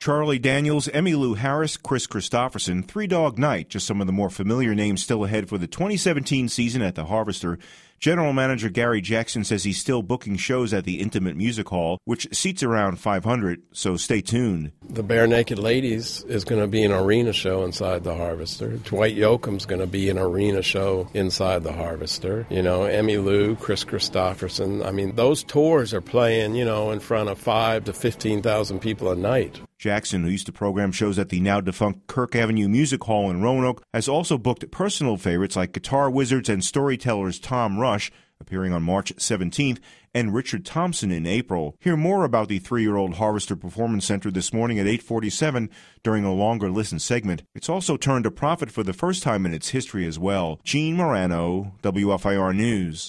Charlie Daniels, Emmylou Harris, Chris Christopherson, Three Dog Night, just some of the more familiar names still ahead for the 2017 season at the Harvester. General Manager Gary Jackson says he's still booking shows at the Intimate Music Hall, which seats around 500, so stay tuned. The Bare Naked Ladies is going to be an arena show inside the Harvester. Dwight Yoakam's going to be an arena show inside the Harvester. You know, Emmylou, Chris Christopherson. I mean, those tours are playing, you know, in front of 5,000 to 15,000 people a night. Jackson, who used to program shows at the now-defunct Kirk Avenue Music Hall in Roanoke, has also booked personal favorites like Guitar Wizards and storytellers Tom Rush, appearing on March 17th, and Richard Thompson in April. Hear more about the 3-year-old Harvester Performance Center this morning at 8:47 during a longer listen segment. It's also turned a profit for the first time in its history as well. Gene Morano, WFIR News.